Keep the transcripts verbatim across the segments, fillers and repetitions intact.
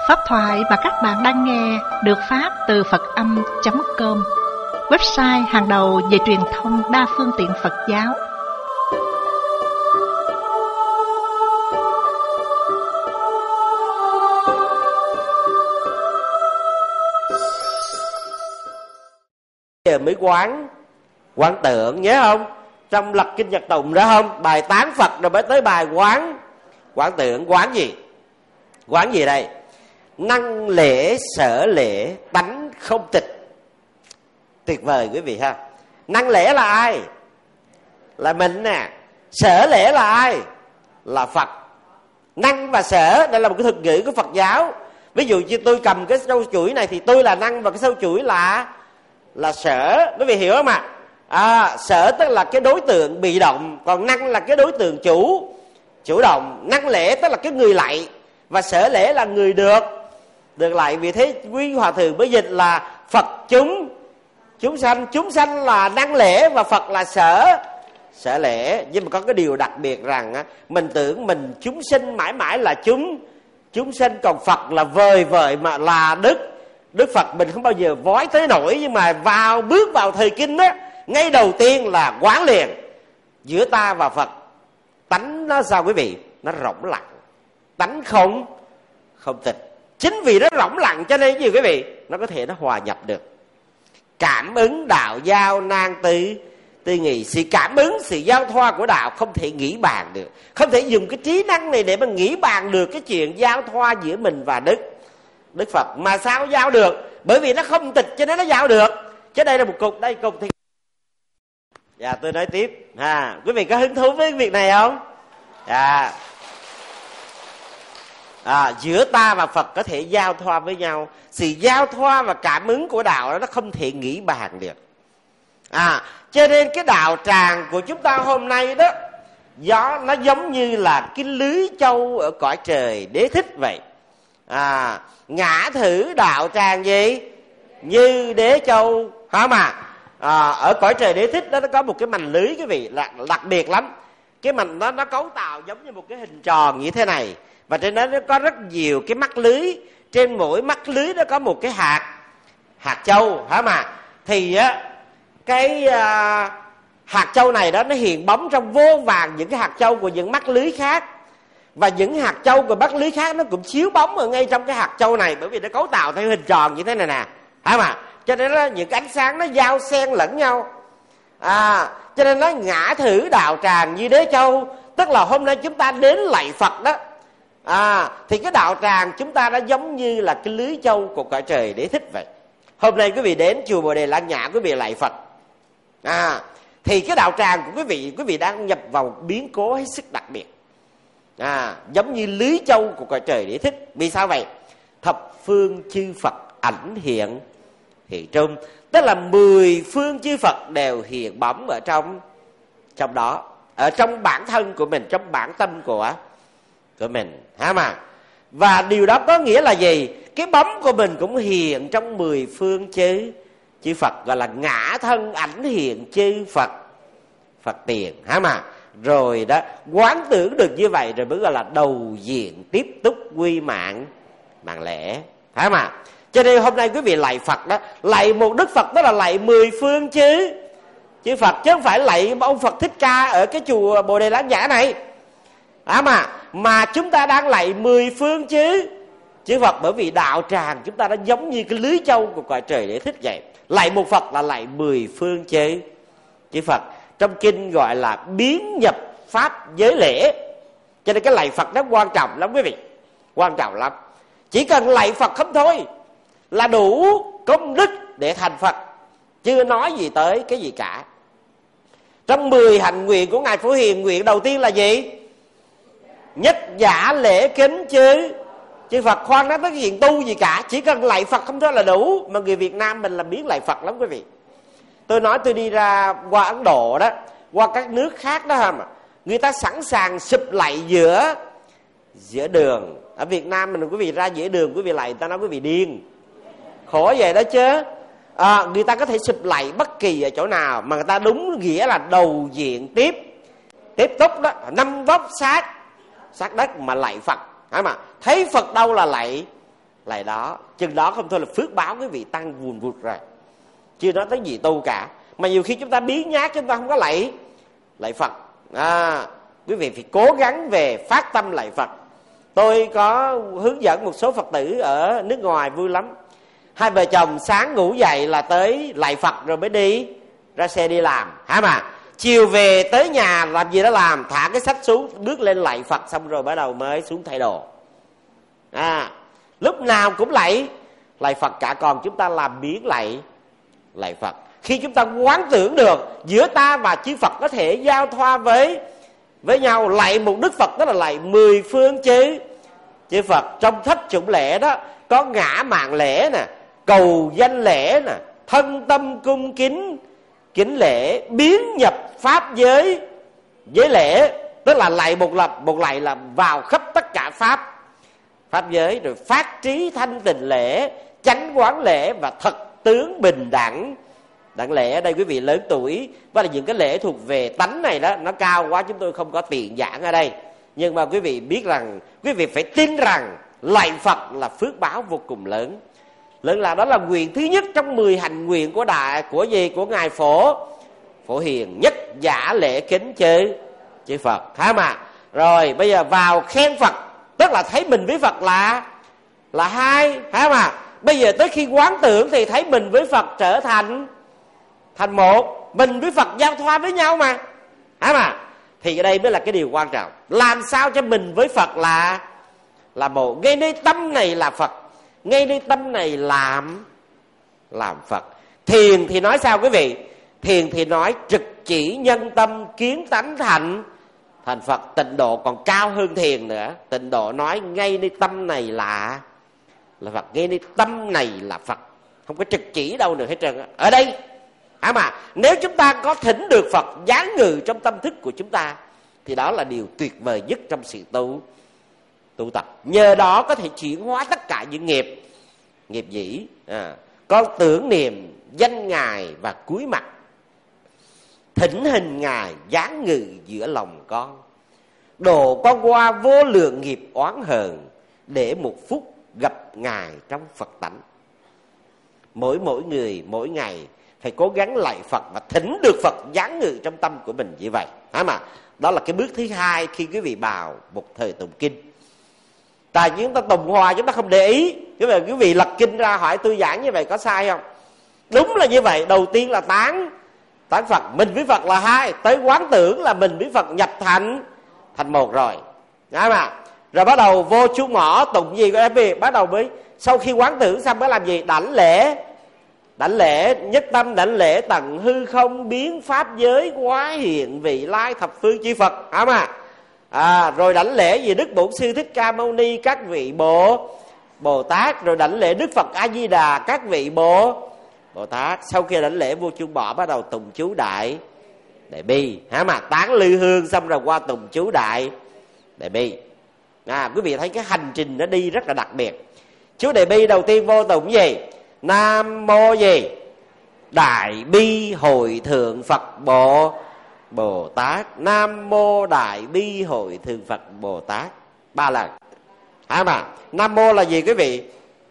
Pháp thoại mà các bạn đang nghe được phát từ Phật Âm chấm com, website hàng đầu về truyền thông đa phương tiện Phật giáo. Giờ mới quán quán tưởng, nhớ không? Trong lập kinh Nhật Tụng đó không? Bài tán Phật rồi mới tới bài quán quán tưởng. Quán gì? Quán gì đây? Năng lễ sở lễ tánh không tịch. Tuyệt vời quý vị ha. Năng lễ là ai? Là mình nè. Sở lễ là ai? Là Phật. Năng và sở đây là một cái thuật ngữ của Phật giáo. Ví dụ như tôi cầm cái sâu chuỗi này thì tôi là năng và cái sâu chuỗi là là sở. Quý vị hiểu không ạ? À, sở tức là cái đối tượng bị động, còn năng là cái đối tượng chủ chủ động. Năng lễ tức là cái người lạy, và sở lễ là người được được lạy. Vì thế quý hòa thượng mới dịch là Phật chúng chúng sanh. Chúng sanh là năng lễ và Phật là sở sở lễ. Nhưng mà có cái điều đặc biệt rằng á, mình tưởng mình chúng sinh mãi mãi là chúng chúng sinh, còn Phật là vời vợi mà là đức Đức Phật mình không bao giờ vói tới nổi. Nhưng mà vào bước vào thời kinh á, ngay đầu tiên là quán liền giữa ta và Phật. Tánh nó sao quý vị? Nó rỗng lặng, tánh không không tịch. Chính vì nó rỗng lặng cho nên gì quý vị? Nó có thể nó hòa nhập được. Cảm ứng đạo giao nan tư tư nghị. Sự cảm ứng, sự giao thoa của đạo không thể nghĩ bàn được. Không thể dùng cái trí năng này để mà nghĩ bàn được cái chuyện giao thoa giữa mình và Đức Đức Phật. Mà sao giao được? Bởi vì nó không tịch cho nên nó giao được. Chứ đây là một cục, đây cục thì... Dạ tôi nói tiếp ha. Quý vị có hứng thú với cái việc này không? Dạ. À, giữa ta và Phật có thể giao thoa với nhau. Sự giao thoa và cảm ứng của đạo đó nó không thể nghĩ bàn được. À, cho nên cái đạo tràng của chúng ta hôm nay đó, gió nó giống như là cái lưới châu ở cõi trời đế thích vậy. À, ngã thử đạo tràng gì? Như đế châu, hả mà? À, ở cõi trời đế thích đó nó có một cái mành lưới quý vị, là đặc biệt lắm. Cái mành đó nó cấu tạo giống như một cái hình tròn như thế này, và trên đó nó có rất nhiều cái mắt lưới. Trên mỗi mắt lưới nó có một cái hạt hạt châu, hả mà? Thì á cái à, hạt châu này đó nó hiện bóng trong vô vàn những cái hạt châu của những mắt lưới khác. Và những hạt châu của mắt lưới khác nó cũng chiếu bóng ở ngay trong cái hạt châu này, bởi vì nó cấu tạo theo hình tròn như thế này nè, hả mà? Cho nên đó, những cái ánh sáng nó giao xen lẫn nhau. À, cho nên nó ngã thử đạo tràng như đế châu. Tức là hôm nay chúng ta đến lạy Phật đó, à, thì cái đạo tràng chúng ta đã giống như là cái lưới châu của cõi trời đế thích vậy. Hôm nay quý vị đến chùa Bồ Đề Lăng Nhã, quý vị lạy Phật, à, thì cái đạo tràng của quý vị, quý vị đang nhập vào biến cố hết sức đặc biệt. À, giống như lưới châu của cõi trời đế thích. Vì sao vậy? Thập phương chư Phật ảnh hiện hiện trung. Tức là mười phương chư Phật đều hiện bóng ở trong trong đó, ở trong bản thân của mình, trong bản tâm của của mình, hả mà? Và điều đó có nghĩa là gì? Cái bóng của mình cũng hiện trong mười phương chư chư Phật, gọi là ngã thân ảnh hiện chư Phật Phật tiền, hả mà? Rồi đó, quán tưởng được như vậy rồi mới gọi là đầu diện tiếp túc quy mạng mạng lễ, hả mà? Cho nên hôm nay quý vị lạy Phật đó, lạy một Đức Phật đó là lạy mười phương chứ chư Phật, chứ không phải lạy ông Phật Thích Ca ở cái chùa Bồ Đề Lăng Nhã này, hả mà? Mà chúng ta đang lạy mười phương chứ chư Phật, bởi vì đạo tràng chúng ta đã giống như cái lưới châu của cõi trời đế thích vậy. Lạy một Phật là lạy mười phương chứ chư Phật. Trong kinh gọi là biến nhập pháp giới lễ. Cho nên cái lạy Phật nó quan trọng lắm quý vị, quan trọng lắm. Chỉ cần lạy Phật không thôi là đủ công đức để thành Phật, chưa nói gì tới cái gì cả. Trong mười hạnh nguyện của Ngài Phổ Hiền, nguyện đầu tiên là gì? Nhất giả lễ kính chứ chư Phật. Khoan nói tới cái chuyện tu gì cả, chỉ cần lạy Phật không thôi là đủ. Mà người Việt Nam mình là biết lạy Phật lắm quý vị. Tôi nói tôi đi ra qua Ấn Độ đó, qua các nước khác đó hả mà, người ta sẵn sàng sụp lạy giữa giữa đường. Ở Việt Nam mình quý vị ra giữa đường quý vị lạy, người ta nói quý vị điên, khổ vậy đó chứ. À, người ta có thể sụp lạy bất kỳ ở chỗ nào, mà người ta đúng nghĩa là đầu diện tiếp tiếp túc đó, năm vóc sát sát đất mà lạy Phật, hả mà? Thấy Phật đâu là lạy lạy đó. Chừng đó không thôi là phước báo quý vị tăng vùn vụt rồi, chưa nói tới gì tu cả. Mà nhiều khi chúng ta biến nhát, chúng ta không có lạy lạy Phật. À, quý vị phải cố gắng về phát tâm lạy Phật. Tôi có hướng dẫn một số Phật tử ở nước ngoài vui lắm. Hai vợ chồng sáng ngủ dậy là tới lạy Phật rồi mới đi ra xe đi làm, hả mà. Chiều về tới nhà làm gì đó làm, thả cái sách xuống, bước lên lạy Phật xong rồi bắt đầu mới xuống thay đồ. À, lúc nào cũng lạy lạy Phật cả, còn chúng ta làm biến lạy lạy Phật. Khi chúng ta quán tưởng được giữa ta và chư Phật có thể giao thoa với với nhau, lạy một Đức Phật đó là lạy mười phương chư chư Phật. Trong thất chủng lễ đó có ngã mạn lễ nè, cầu danh lễ nè, thân tâm cung kính kính lễ, biến nhập pháp giới giới lễ, tức là lạy một lần một lạy là vào khắp tất cả pháp pháp giới, rồi phát trí thanh tịnh lễ, chánh quán lễ và thật tướng bình đẳng đẳng lễ. Ở đây quý vị lớn tuổi và là những cái lễ thuộc về tánh này đó, nó cao quá chúng tôi không có tiện giảng ở đây. Nhưng mà quý vị biết rằng, quý vị phải tin rằng lạy Phật là phước báo vô cùng lớn. Lớn là đó là nguyện thứ nhất trong mười hành nguyện của đại của gì của ngài Phổ Phổ Hiền, nhất giả lễ kính chư chư Phật, hả mà. Rồi bây giờ vào khen Phật, tức là thấy mình với Phật là là hai, hả mà. Bây giờ tới khi quán tưởng thì thấy mình với Phật trở thành thành một, mình với Phật giao thoa với nhau mà, hả mà. Thì ở đây mới là cái điều quan trọng, làm sao cho mình với Phật là là một. Ngay nơi tâm này là Phật, ngay nơi tâm này làm làm Phật. Thiền thì nói sao quý vị? Thiền thì nói trực chỉ nhân tâm kiến tánh thành thành Phật. Tịnh độ còn cao hơn thiền nữa. Tịnh độ nói ngay nơi tâm này là là Phật, ngay nơi tâm này là Phật, không có trực chỉ đâu nữa hết trơn. Ở đây, à mà nếu chúng ta có thỉnh được Phật giáng ngự trong tâm thức của chúng ta thì đó là điều tuyệt vời nhất trong sự tu tu tập. Nhờ đó có thể chuyển hóa tất cả những nghiệp nghiệp dĩ. À, con tưởng niệm danh Ngài và cúi mặt, thỉnh hình Ngài giáng ngự giữa lòng con, độ con qua vô lượng nghiệp oán hờn, để một phút gặp Ngài trong Phật tánh. Mỗi mỗi người mỗi ngày phải cố gắng lạy Phật và thỉnh được Phật giáng ngự trong tâm của mình như vậy, hả mà. Đó là cái bước thứ hai khi quý vị vào một thời tụng kinh. Tại vì chúng ta tụng hoài chúng ta không để ý, quý vị, quý vị lật kinh ra hỏi tôi giảng như vậy có sai không? Đúng là như vậy. Đầu tiên là tán tán Phật, mình với Phật là hai, tới quán tưởng là mình với Phật nhập thành thành một rồi, hả mà. Rồi bắt đầu vô chú ngõ tụng gì của em, bắt đầu mới sau khi quán tưởng xong mới làm gì? Đảnh lễ. Đảnh lễ nhất tâm, đảnh lễ tận hư không biến pháp giới quá hiện vị lai thập phương chư Phật, hả mà. À, rồi đảnh lễ gì Đức Bổn Sư Thích Ca Mâu Ni các vị Bồ Bồ Tát, rồi đảnh lễ Đức Phật A Di Đà các vị Bồ Bồ Tát. Sau khi đảnh lễ vô chung bỏ bắt đầu tụng chú đại đại bi, hả mà. Tán lư hương xong rồi qua tụng chú đại đại bi. À, quý vị thấy cái hành trình nó đi rất là đặc biệt. Chú đại bi đầu tiên vô tụng gì? Nam mô gì? Đại bi hội thượng Phật Bồ Bồ Tát. Nam mô đại bi hội thượng Phật Bồ Tát. Ba lần, hả mà. Nam mô là gì quý vị?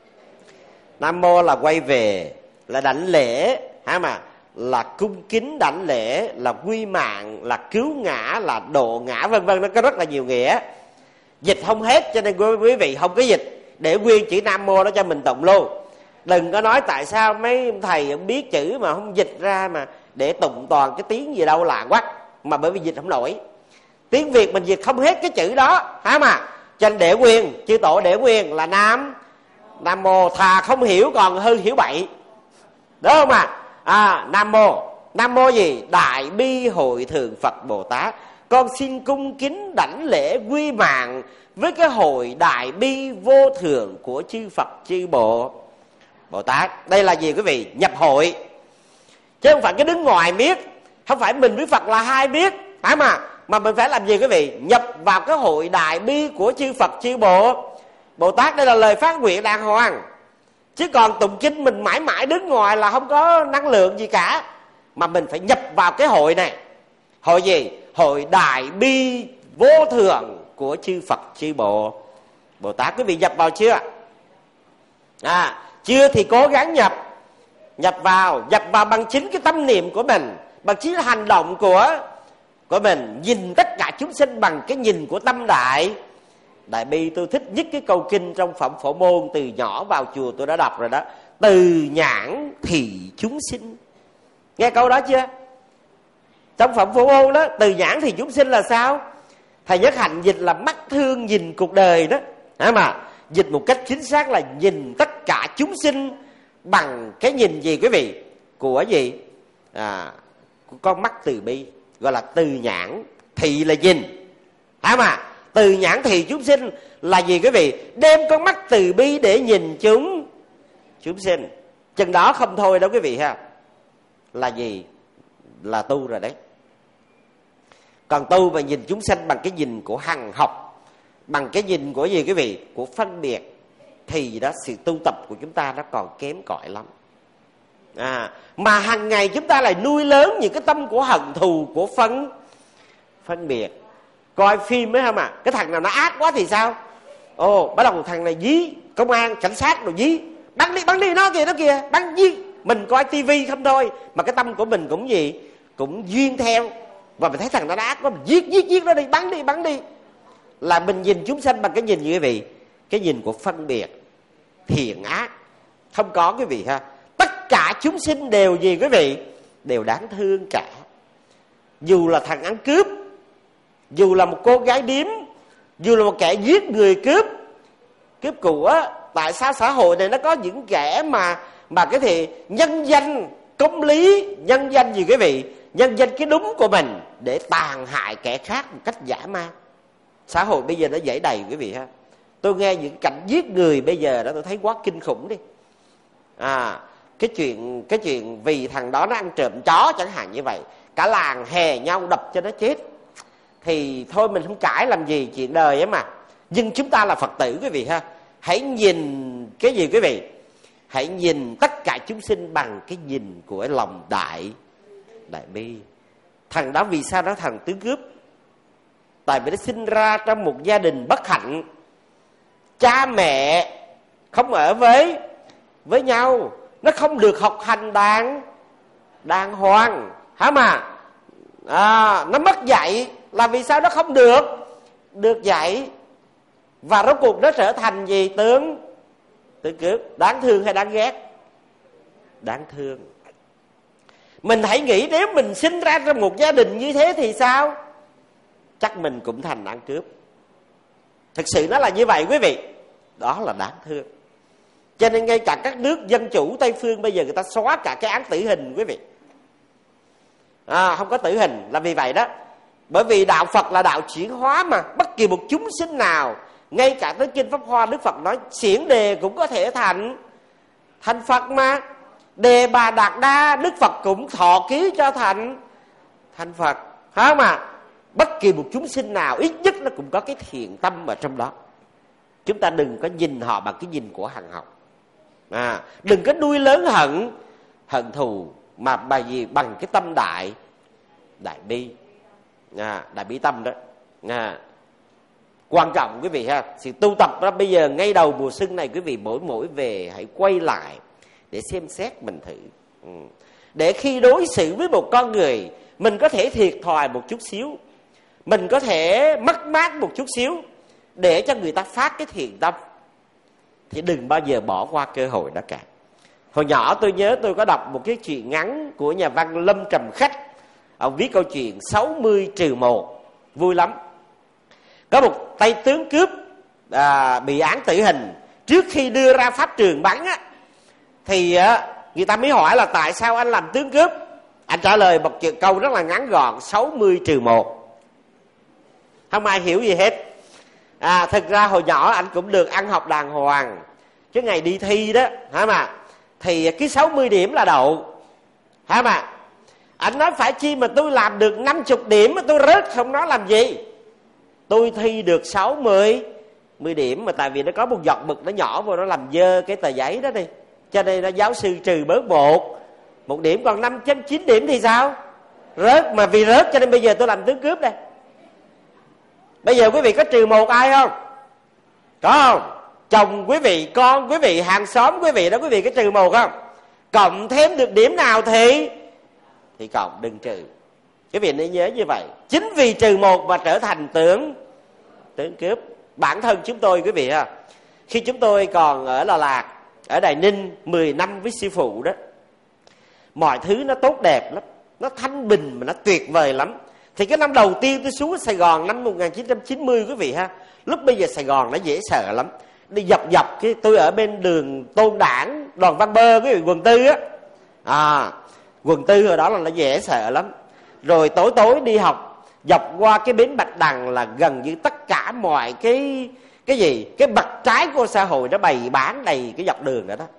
Nam mô là quay về, là đảnh lễ, hả mà. Là cung kính đảnh lễ, là quy mạng, là cứu ngã, là độ ngã, vân vân. Nó có rất là nhiều nghĩa, dịch không hết, cho nên quý vị không có dịch, để nguyên chữ Nam mô đó cho mình tụng luôn. Đừng có nói tại sao mấy thầy không biết chữ mà không dịch ra, mà để tụng toàn cái tiếng gì đâu lạ quá, mà bởi vì dịch không nổi. Tiếng Việt mình dịch không hết cái chữ đó, hả mà. Cho nên để nguyên, chư tổ để nguyên là Nam Nam mô, thà không hiểu còn hơn hiểu bậy, đúng không ạ? À, Nam mô. Nam mô gì? Đại bi hội thượng Phật Bồ Tát. Con xin cung kính đảnh lễ quy mạng với cái hội đại bi vô thượng của chư Phật chư Bộ Bồ Tát. Đây là gì quý vị? Nhập hội, chứ không phải cái đứng ngoài biết. Không phải mình với Phật là hai biết, hả mà. Mà mình phải làm gì quý vị? Nhập vào cái hội đại bi của chư Phật chư Bộ Bồ Tát. Đây là lời phát nguyện đàng hoàng. Chứ còn tụng kinh mình mãi mãi đứng ngoài là không có năng lượng gì cả. Mà mình phải nhập vào cái hội này. Hội gì? Hội đại bi vô thượng của chư Phật chư Bộ Bồ Tát. Quý vị nhập vào chưa? À, chưa thì cố gắng nhập nhập vào, nhập vào bằng chính cái tâm niệm của mình, bằng chính hành động của của mình, nhìn tất cả chúng sinh bằng cái nhìn của tâm đại đại bi. Tôi thích nhất cái câu kinh trong Phẩm Phổ Môn, từ nhỏ vào chùa tôi đã đọc rồi đó. Từ nhãn thì chúng sinh. Nghe câu đó chưa? Trong Phẩm Phổ Môn đó, từ nhãn thì chúng sinh là sao? Thầy Nhất Hạnh dịch là mắt thương nhìn cuộc đời đó. Hả mà dịch một cách chính xác là nhìn tất cả chúng sinh bằng cái nhìn gì quý vị? Của gì? À, của con mắt từ bi, gọi là từ nhãn. Thị là nhìn. Hả mà từ nhãn thì chúng sinh là gì quý vị? Đem con mắt từ bi để nhìn chúng chúng sinh. Chừng đó không thôi đó quý vị ha. Là gì? Là tu rồi đấy. Còn tu mà nhìn chúng sanh bằng cái nhìn của hằng học, bằng cái nhìn của gì quý vị? Của phân biệt, thì đó sự tu tập của chúng ta nó còn kém cỏi lắm. À, mà hàng ngày chúng ta lại nuôi lớn những cái tâm của hận thù, của phân phân biệt. Coi phim ấy không à, cái thằng nào nó ác quá thì sao? Ồ, bắt đầu thằng này dí công an, cảnh sát rồi dí, bắn đi, bắn đi nó kìa, nó kìa, bắn dí. Mình coi tivi không thôi, mà cái tâm của mình cũng gì? Cũng duyên theo. Và mình thấy thằng nó ác quá, mình giết, giết, giết nó đi, bắn đi, bắn đi. Là mình nhìn chúng sanh bằng cái nhìn gì quý vị? Cái nhìn của phân biệt, thiện ác. Không có quý vị ha. Tất cả chúng sinh đều gì quý vị? Đều đáng thương cả. Dù là thằng ăn cướp, dù là một cô gái điếm, dù là một kẻ giết người cướp cướp của. Tại sao xã hội này nó có những kẻ mà mà cái thì nhân danh công lý, nhân danh gì quý vị? Nhân danh cái đúng của mình để tàn hại kẻ khác một cách dã man. Xã hội bây giờ nó dễ đầy quý vị ha. Tôi nghe những cảnh giết người bây giờ đó tôi thấy quá kinh khủng đi. À, cái chuyện cái chuyện vì thằng đó nó ăn trộm chó chẳng hạn như vậy, cả làng hè nhau đập cho nó chết. Thì thôi mình không cãi làm gì, chuyện đời ấy mà. Nhưng chúng ta là Phật tử quý vị ha. Hãy nhìn cái gì quý vị? Hãy nhìn tất cả chúng sinh bằng cái nhìn của lòng đại đại bi. Thằng đó vì sao đó thằng tướng cướp? Tại vì nó sinh ra trong một gia đình bất hạnh, cha mẹ không ở với với nhau, nó không được học hành đàng đàng hoàng. Hả mà à, nó mất dạy. Là vì sao nó không được được dạy? Và rốt cuộc nó trở thành gì? Tướng tướng cướp. Đáng thương hay đáng ghét? Đáng thương. Mình hãy nghĩ nếu mình sinh ra trong một gia đình như thế thì sao? Chắc mình cũng thành ăn cướp. Thực sự nó là như vậy quý vị. Đó là đáng thương. Cho nên ngay cả các nước dân chủ Tây Phương bây giờ người ta xóa cả cái án tử hình quý vị. À, không có tử hình là vì vậy đó. Bởi vì đạo Phật là đạo chuyển hóa mà. Bất kỳ một chúng sinh nào, ngay cả tới Kinh Pháp Hoa, Đức Phật nói xiển đề cũng có thể thành thành Phật mà. Đề Bà Đạt Đa, Đức Phật cũng thọ ký cho thành thành Phật. Hả mà bất kỳ một chúng sinh nào ít nhất nó cũng có cái thiện tâm ở trong đó. Chúng ta đừng có nhìn họ bằng cái nhìn của hằng học. À, đừng có nuôi lớn hận hận thù, mà bài gì bằng cái tâm đại đại bi. À, đại bi tâm đó. À, quan trọng quý vị ha. Sự tu tập đó bây giờ ngay đầu mùa xuân này quý vị mỗi mỗi về hãy quay lại để xem xét mình thử. Ừ. Để khi đối xử với một con người, mình có thể thiệt thòi một chút xíu, mình có thể mất mát một chút xíu, để cho người ta phát cái thiện tâm, thì đừng bao giờ bỏ qua cơ hội đó cả. Hồi nhỏ tôi nhớ tôi có đọc một cái chuyện ngắn của nhà văn Lâm Trầm Khách. Ông viết câu chuyện sáu mươi trừ một, vui lắm. Có một tay tướng cướp à, bị án tử hình. Trước khi đưa ra pháp trường bắn á, thì á, người ta mới hỏi là tại sao anh làm tướng cướp. Anh trả lời một câu rất là ngắn gọn: sáu mươi trừ một. Không ai hiểu gì hết. À, thực ra hồi nhỏ anh cũng được ăn học đàng hoàng, chứ ngày đi thi đó hả mà thì cái sáu mươi điểm là đậu. Hả mà anh nói phải chi mà tôi làm được năm mươi điểm mà tôi rớt không nói làm gì. Tôi thi được sáu mươi mười điểm mà tại vì nó có một giọt mực nó nhỏ vô, nó làm dơ cái tờ giấy đó đi, cho nên nó giáo sư trừ bớt một một điểm, còn năm trên chín điểm thì sao? Rớt. Mà vì rớt cho nên bây giờ tôi làm tướng cướp đây. Bây giờ quý vị có trừ một ai không? Có không? chồng quý vị, con quý vị, hàng xóm quý vị đó quý vị, cái trừ một không? Cộng thêm được điểm nào thì thì cộng, đừng trừ. Quý vị nên nhớ như vậy. Chính vì trừ một mà trở thành tướng tướng cướp. Bản thân chúng tôi quý vị ha, khi chúng tôi còn ở Đà Lạt, ở Đài Ninh mười năm với sư phụ đó, mọi thứ nó tốt đẹp lắm, nó thanh bình mà nó tuyệt vời lắm. Thì cái năm đầu tiên tôi xuống Sài Gòn năm một nghìn chín trăm chín mươi quý vị ha, lúc bây giờ Sài Gòn nó dễ sợ lắm. Đi dọc dọc cái tôi ở bên đường Tôn Đản, Đoàn Văn Bơ quý vị, quận tư á. À, quận tư ở đó là nó dễ sợ lắm. Rồi tối tối đi học dọc qua cái bến Bạch Đằng là gần như tất cả mọi cái cái gì, cái mặt trái của xã hội nó bày bán đầy cái dọc đường đó đó.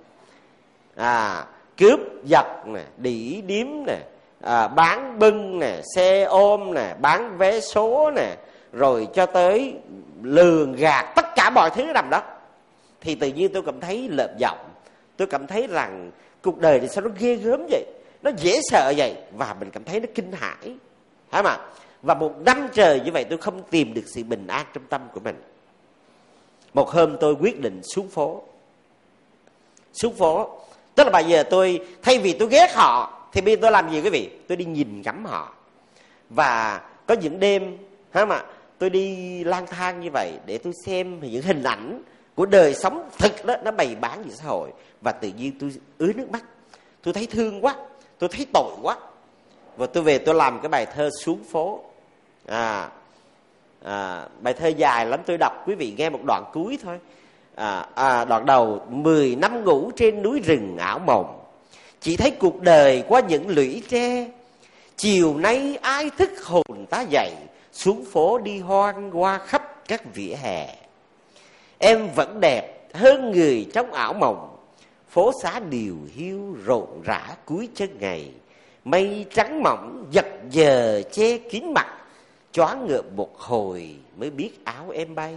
À, cướp giật nè, đỉ điếm nè, à, bán bưng nè, xe ôm nè, bán vé số nè, rồi cho tới lường gạt, tất cả mọi thứ nằm đó. Thì tự nhiên tôi cảm thấy lợm giọng, tôi cảm thấy rằng cuộc đời thì sao nó ghê gớm vậy, nó dễ sợ vậy, và mình cảm thấy nó kinh hãi, hả mà. Và một năm trời như vậy tôi không tìm được sự bình an trong tâm của mình. Một hôm tôi quyết định xuống phố. Xuống phố tức là bây giờ tôi thay vì tôi ghét họ thì bây giờ tôi làm gì quý vị? Tôi đi nhìn ngắm họ. Và có những đêm, hả mà, tôi đi lang thang như vậy để tôi xem những hình ảnh của đời sống thực đó, nó bày bán về xã hội. Và tự nhiên tôi ứa nước mắt, tôi thấy thương quá, tôi thấy tội quá. Và tôi về tôi làm cái bài thơ Xuống Phố. à, à, Bài thơ dài lắm, tôi đọc quý vị nghe một đoạn cuối thôi. à, à, Đoạn đầu: mười năm ngủ trên núi rừng ảo mộng, chỉ thấy cuộc đời qua những lũy tre. Chiều nay ai thức hồn ta dậy, xuống phố đi hoang qua khắp các vỉa hè. Em vẫn đẹp hơn người trong ảo mộng, phố xá điều hiu rộn rã cuối chân ngày. Mây trắng mỏng giật giờ che kín mặt, choáng ngợp một hồi mới biết áo em bay.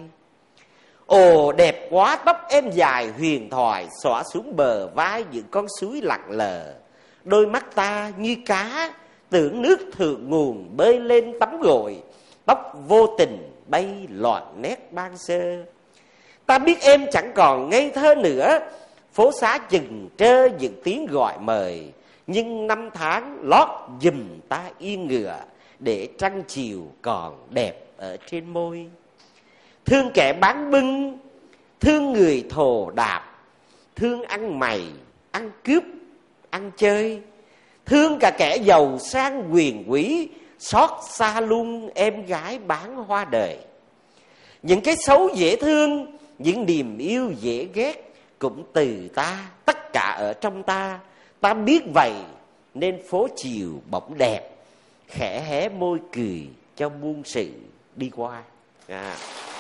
Ồ đẹp quá tóc em dài huyền thoại, xõa xuống bờ vai những con suối lặng lờ. Đôi mắt ta như cá tưởng nước thượng nguồn bơi lên tắm gội, tóc vô tình bay loạn nét ban sơ. Ta biết em chẳng còn ngây thơ nữa, phố xá chừng trơ những tiếng gọi mời. Nhưng năm tháng lót giùm ta yên ngựa, để trăng chiều còn đẹp ở trên môi. Thương kẻ bán bưng, thương người thồ đạp, thương ăn mày, ăn cướp, ăn chơi. Thương cả kẻ giàu sang quyền quý, xót xa luôn em gái bán hoa đời. Những cái xấu dễ thương, những niềm yêu dễ ghét, cũng từ ta, tất cả ở trong ta. Ta biết vậy nên phố chiều bỗng đẹp, khẽ hé môi cười cho muôn sự đi qua. à.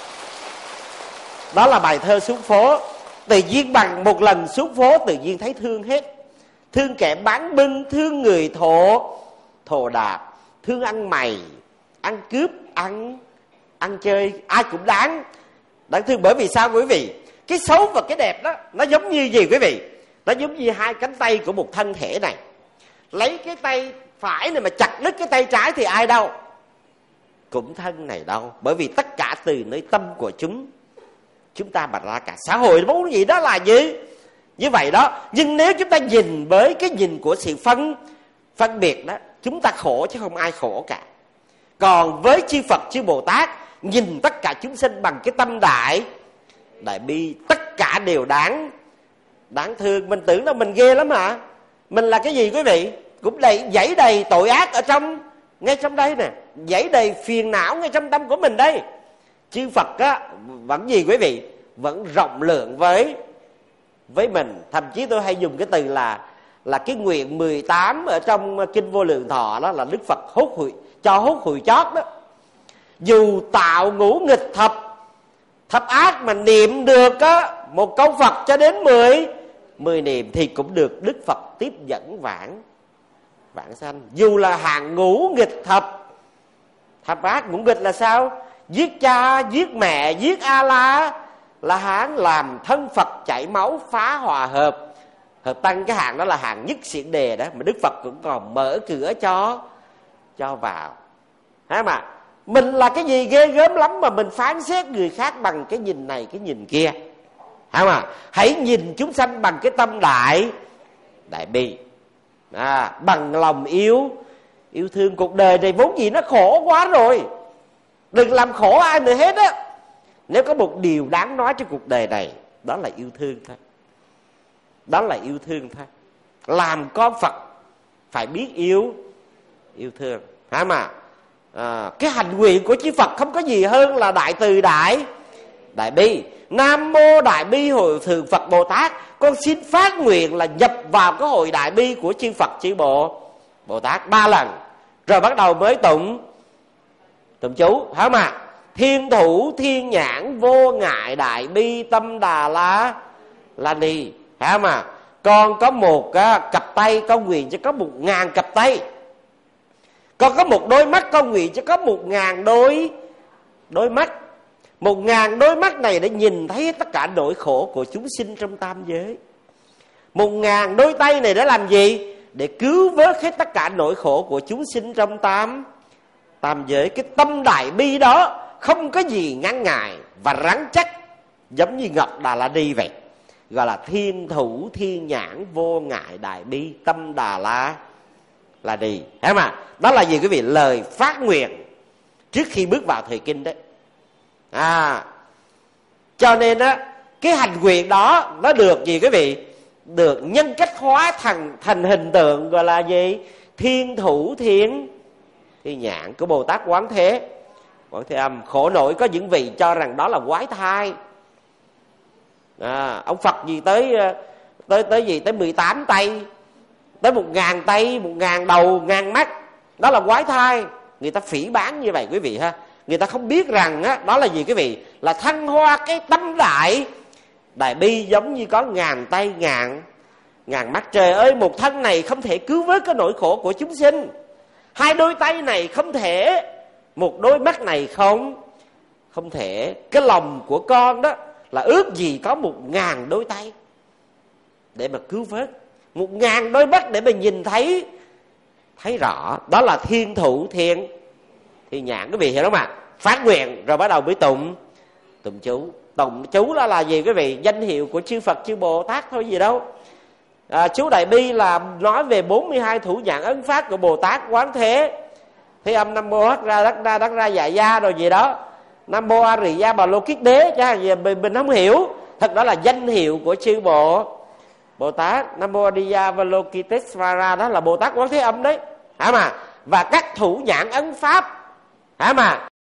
Đó là bài thơ Xuống Phố. Tự nhiên bằng một lần xuống phố tự nhiên thấy thương hết. Thương kẻ bán bưng, thương người thổ thổ đạp, thương ăn mày, ăn cướp, ăn ăn chơi, ai cũng đáng đáng thương. Bởi vì sao quý vị? Cái xấu và cái đẹp đó nó giống như gì quý vị? Nó giống như hai cánh tay của một thân thể này. Lấy cái tay phải này mà chặt đứt cái tay trái thì ai đau? Cũng thân này đau. Bởi vì tất cả từ nơi tâm của chúng chúng ta mà ra cả xã hội muốn gì đó là gì? Như vậy đó. Nhưng nếu chúng ta nhìn với cái nhìn của sự phân phân biệt đó, chúng ta khổ chứ không ai khổ cả. Còn với chư Phật, chư Bồ Tát nhìn tất cả chúng sinh bằng cái tâm đại đại bi, tất cả đều đáng đáng thương. Mình tưởng là mình ghê lắm hả? Mình là cái gì quý vị? Cũng đầy dãy đầy tội ác ở trong ngay trong đây nè, dãy đầy phiền não ngay trong tâm của mình đây. Chư Phật á vẫn gì quý vị? Vẫn rộng lượng với với mình. Thậm chí tôi hay dùng cái từ là là cái nguyện mười tám ở trong kinh Vô Lượng Thọ, đó là Đức Phật hốt hụi cho hốt hụi chót đó. Dù tạo ngũ nghịch thập thập ác mà niệm được á một câu Phật cho đến mười mười niệm thì cũng được Đức Phật tiếp dẫn vãng vãng sanh. Dù là hạng ngũ nghịch thập thập ác. Ngũ nghịch là sao? Giết cha, giết mẹ, giết A La La Hán, làm thân Phật chảy máu, phá hòa hợp hợp tăng. Cái hạng đó là hạng nhất xiển đề đó, mà Đức Phật cũng còn mở cửa cho cho vào. Hả mà mình là cái gì ghê gớm lắm mà mình phán xét người khác bằng cái nhìn này cái nhìn kia. Hả mà hãy nhìn chúng sanh bằng cái tâm đại đại bi, à, bằng lòng yêu yêu thương. Cuộc đời này vốn gì nó khổ quá rồi, đừng làm khổ ai nữa hết á. Nếu có một điều đáng nói trên cuộc đời này, đó là yêu thương thôi. Đó là yêu thương thôi. Làm con Phật phải biết yêu yêu thương. Hả mà à, cái hành nguyện của chư Phật không có gì hơn là đại từ đại đại bi. Nam mô Đại Bi Hội Thường Phật Bồ Tát. Con xin phát nguyện là nhập vào cái hội đại bi của chư Phật chư Bộ Bồ Tát ba lần, rồi bắt đầu mới tụng tụng chú. Hả mà thiên thủ thiên nhãn vô ngại đại bi tâm đà la la ni. Hả mà con có một uh, cặp tay, con nguyện cho có một ngàn cặp tay. Con có một đôi mắt, con nguyện cho có một ngàn đôi đôi mắt. Một ngàn đôi mắt này để nhìn thấy tất cả nỗi khổ của chúng sinh trong tam giới. Một ngàn đôi tay này để làm gì? Để cứu vớt hết tất cả nỗi khổ của chúng sinh trong tam tam giới. Cái tâm đại bi đó không có gì ngăn ngại và rắn chắc, giống như Ngọc Đà La Ni vậy. Gọi là thiên thủ thiên nhãn vô ngại đại bi tâm Đà La La Ni. Thấy mà đó là gì quý vị? Lời phát nguyện trước khi bước vào thời kinh đấy. À, cho nên á, cái hành nguyện đó nó được gì quý vị? Được nhân cách hóa thành thành hình tượng gọi là gì? Thiên thủ thiên thiên nhãn của Bồ Tát Quán Thế Quán Thế Âm. Khổ nổi có những vị cho rằng đó là quái thai. À, ông Phật gì tới tới tới gì tới mười tám tay, tới một ngàn tay, một ngàn đầu, ngàn mắt, đó là quái thai. Người ta phỉ báng như vậy quý vị ha. Người ta không biết rằng á, đó là gì quý vị? Là thăng hoa cái tâm đại đại bi, giống như có ngàn tay, ngàn ngàn mắt. Trời ơi, một thân này không thể cứu vớt cái nỗi khổ của chúng sinh. Hai đôi tay này không thể, một đôi mắt này không không thể. Cái lòng của con đó là ước gì có một ngàn đôi tay để mà cứu vớt, một ngàn đôi mắt để mà nhìn thấy thấy rõ. Đó là thiên thủ thiên thiên nhãn, quý vị hiểu không ạ? Phát nguyện rồi bắt đầu mới tụng tụng chú. Tụng chú đó là gì quý vị? Danh hiệu của chư Phật chư Bồ Tát thôi, gì đâu. À, chú Đại Bi là nói về bốn mươi hai thủ nhãn ấn pháp của Bồ Tát Quán Thế Thế Âm. Nam mô Hắc Ra Đắc Ra Đắc Ra Dạ Gia rồi gì đó. Nam mô A Rì Gia Bà Lô Kiết Đế chứ gì mình, mình không hiểu. Thật đó là danh hiệu của chư Bộ Bồ Tát. Nam mô A Di Đà Bà Lô Kitesvara đó là Bồ Tát Quán Thế Âm đấy. Hả mà? Và các thủ nhãn ấn pháp. Hả mà?